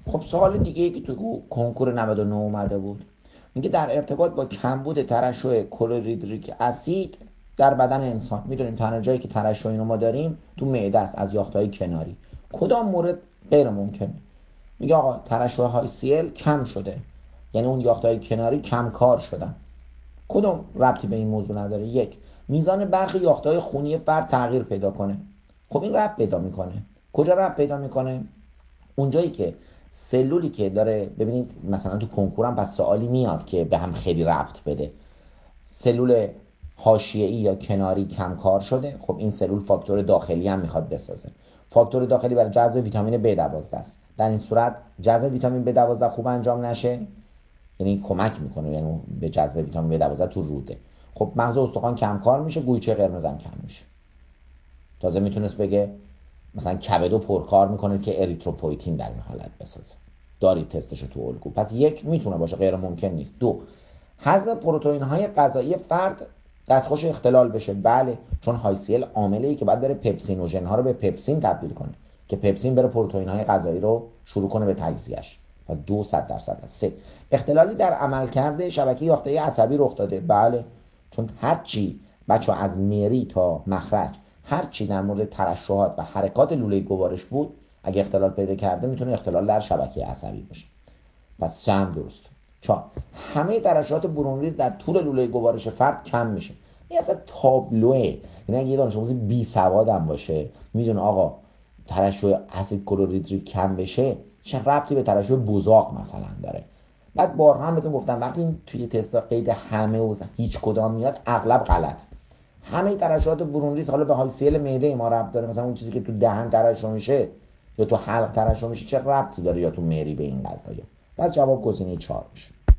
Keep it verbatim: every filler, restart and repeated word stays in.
خب سوال دیگه ای که تو کنکور نود و نه اومده بود میگه در ارتباط با کمبود ترشح کلوریدریک اسید در بدن انسان، میدونیم تنها جایی که ترشح اینو ما داریم تو معده است از یافته‌های کناری، کدام مورد غیر ممکنه؟ میگه آقا ترشح های سی ال کم شده، یعنی اون یافته‌های کناری کم کار شدن. کدوم ربطی به این موضوع نداره؟ یک، میزان برخی یافته‌های خونی فرد تغییر پیدا کنه. خب این ربط پیدا میکنه. کجا ربط پیدا میکنه؟ اونجایی که سلولی که داره، ببینید مثلا تو کنکورم پس سوالی میاد که به هم خیلی ربط بده، سلول حاشیه‌ای یا کناری کم کار شده، خب این سلول فاکتور داخلی هم میخواد بسازه. فاکتور داخلی برای جذب ویتامین بی دوازده است. در این صورت جذب ویتامین بی دوازده خوب انجام نشه، یعنی کمک میکنه یعنی به جذب ویتامین بی دوازده تو روده. خب مغز استخوان کم کار میشه، گویچه قرمز هم کم میشه. تازه میتونست بگه مثلا کبدو پرکار میکنه که اریتروپویتین در این حالت بسازه. دارید تستشو تو الگو. پس یک میتونه باشه، غیر ممکن نیست. دو، هضم پروتئین های غذایی فرد دستخوش اختلال بشه. بله، چون های سی ال عاملی که باید بره پپسینوژن ها رو به پپسین تبدیل کنه که پپسین بره پروتئین های غذایی رو شروع کنه به تجزیهش. پس دو صد درصد. سه، اختلالی در عملکرد شبکه یافته‌ای عصبی رخ داده. بله، چون هر چی بچه از مری تا مخرج هر چی در مورد ترشحات و حرکات لوله گوارش بود، اگه اختلال پیدا کرده میتونه اختلال در شبکه عصبی باشه. پس سه هم درست. چهار، همه ترشحات برونریز در طول لوله گوارش فرد کم میشه. این اصلا تابلوه، یعنی اگه یه دانش آموز بی سواد هم باشه میدونه آقا ترشح اسید کلوریدریک کم بشه چه ربطی به ترشح بزاق مثلا داره. بعد بارها هم بهتون گفتم وقتی توی تستا قید همه و هیچ کدام میاد اغلب غلط. همه ترشحات برونریز حالا به های سی ال معده ما ربط داره، مثلا اون چیزی که تو دهن ترشح میشه یا تو حلق ترشح میشه چه ربطی داره یا تو مری به این قضايا؟ پس جواب گزینه چهار میشه.